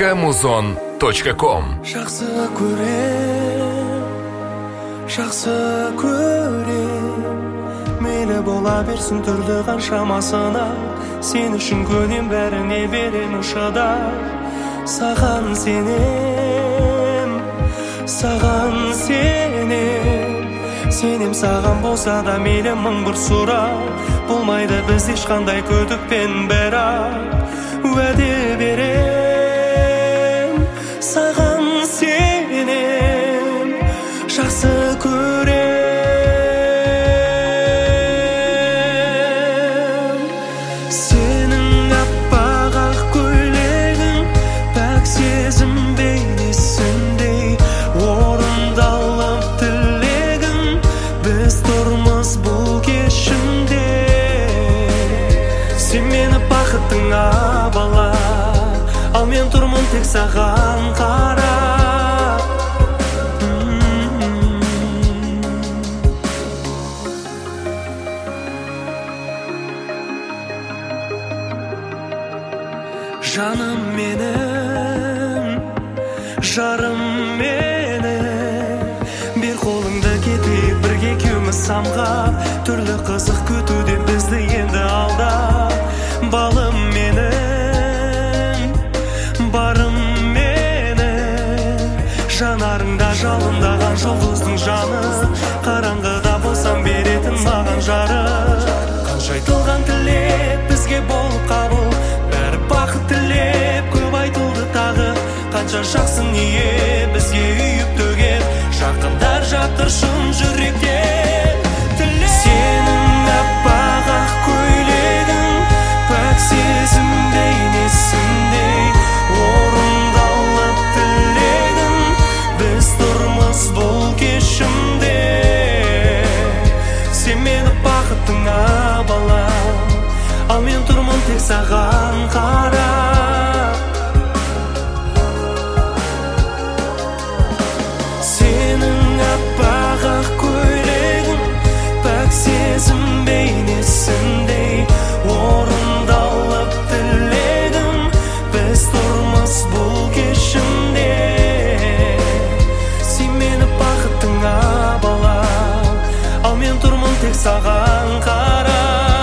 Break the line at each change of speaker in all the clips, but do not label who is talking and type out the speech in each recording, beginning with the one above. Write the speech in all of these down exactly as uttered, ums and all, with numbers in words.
точка музон точка ком.
Жақсы көрем, жақсы көрем, мейлі бола берсін түрлі қаншамасына, сен үшін көнем, бәріне беремін шыдап. Саған сенем, саған сенем, сенем саған болса да мейлі мың бір сұрақ, болмайды біз ешқандай күдікпен, бірақ уәде берем, саған сенем, жақсы көрем. Сенің аппақ ақ көйлегің, пәк сезім бейнесіндей орындалып тілегің, біз тұрмыз бұл кешімде. Сен мені бақытыңа бала, ал мен тұрмын тек саған қарап. Жаным менің, жарым менің, бер қолыңды кетейік бірге екеуміз самғап, түрлі қызық күтуде бізді енді алдап. Балым менің, барым менің, жанарыңда жалындаған жұлдыздың жаны, қараңғыда болсам беретін маған жарық. Қанша айтылған тілек бізге болып қабыл, бәрі бақыт тілеп көп айтылды тағы. Қанша жақсы ниет бізге үйіп төгеп, жақындар жатыр шын жүректен. Сенің аппақ ақ көйлегің, пәк сезім бейнесіндей орындалып тілегің, біз тұрмыз бұл кешімде. Сен мені бақытыңа бала, ал мен тұрмын тек саған қарап. Сенің аппақ ақ көйлегің, пәк сезім бейнесіндей орындалып тілегің, біз тұрмыз бұл кешімде. Сен мені бақытыңа бала, ал мен тұрмын тек саған қарап.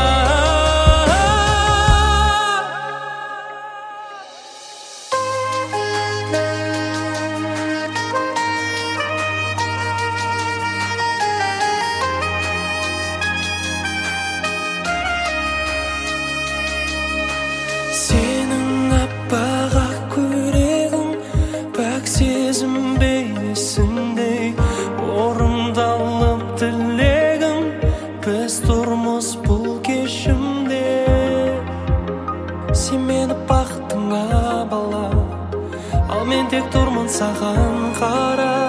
Сенің аппақ ақ көйлегің, пәк сезім бейнесіндей орындалып тілегің, біз тұрмыз бұл кешімде. Сен мені бақытыңа бала, ал мен тек тұрмын саған қарап.